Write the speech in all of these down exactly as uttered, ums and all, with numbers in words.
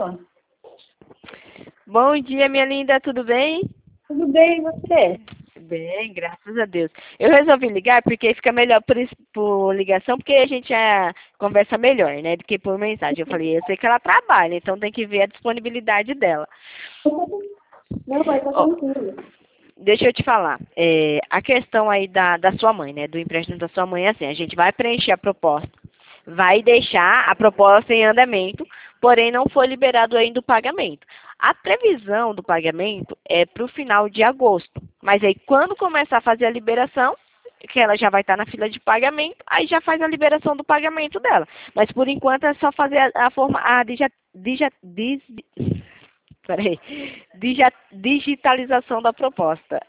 telefone. Bom dia, minha linda, tudo bem? Tudo bem, e você? Bem, graças a Deus. Eu resolvi ligar porque fica melhor por, es- por ligação, porque a gente é, conversa melhor, né, do que por mensagem. Eu falei, eu sei que ela trabalha, então tem que ver a disponibilidade dela. Não, vai tá Ó, tranquilo. deixa eu te falar, é, a questão aí da, da sua mãe, né, do empréstimo da sua mãe é assim, a gente vai preencher a proposta, vai deixar a proposta em andamento, porém não foi liberado ainda o pagamento. A previsão do pagamento é para o final de agosto, mas aí quando começar a fazer a liberação, que ela já vai estar na fila de pagamento, aí já faz a liberação do pagamento dela. Mas por enquanto é só fazer a, a forma, a dija, dija, dis, peraí, dija, digitalização da proposta.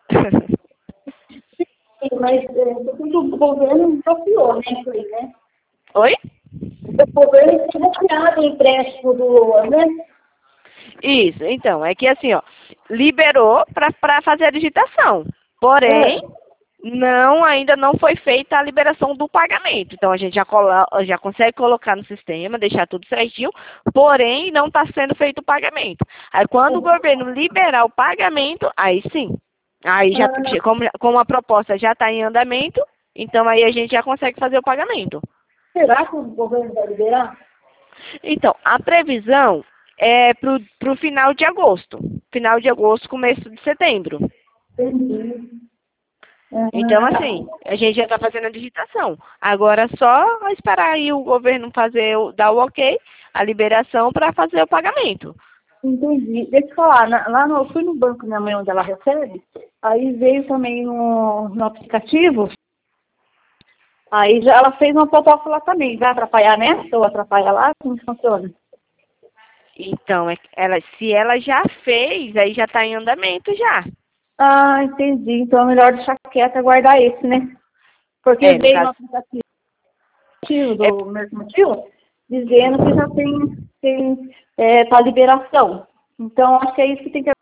Sim, mas é, o governo bloqueou, né, isso aí, né? Oi? O governo tem bloqueado o empréstimo do Lula, né? Isso, então, é que assim, ó, liberou para fazer a digitação. Porém, É. não, ainda não foi feita a liberação do pagamento. Então, a gente já, colo já consegue colocar no sistema, deixar tudo certinho, porém, não está sendo feito o pagamento. Aí, quando o governo liberar o pagamento, aí sim. Aí, já, Ah, como, como a proposta já está em andamento, então aí a gente já consegue fazer o pagamento. será que o governo vai liberar? Então, a previsão é para o final de agosto. Final de agosto, começo de setembro. Entendi. Então, Ah, assim, a gente já está fazendo a digitação. Agora é só esperar aí o governo fazer, o- dar o ok, a liberação para fazer o pagamento. entendi. Deixa eu falar, na- lá no, eu fui no banco minha mãe onde ela recebe, aí veio também no, no aplicativo, aí já ela fez uma proposta lá também. Vai atrapalhar nessa ou atrapalha lá? Como funciona? Então, é- ela, se ela já fez, aí já está em andamento já. Ah, entendi. Então é melhor deixar quieto e guardar esse, né? Porque É, no veio no caso. aplicativo É, do Mercantil dizendo que já tem, tem é, tá liberação. Então acho que é isso que tem que.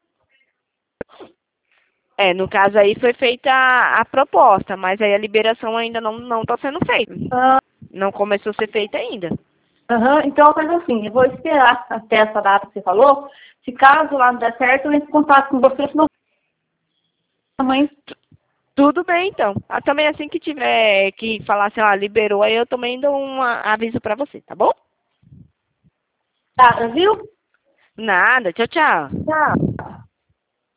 é, no caso aí foi feita a, a proposta, mas aí a liberação ainda não não está sendo feita. Ah, Não começou a ser feita ainda. aham. Então faz assim, eu vou esperar até essa data que você falou. Se caso lá não der certo, eu entro em contato com você, senão a mãe Tudo bem, então. Ah, também assim que tiver que falar assim, ó, liberou, aí eu também dou um aviso pra você, tá bom? tá, viu? Nada, tchau, tchau. Tá.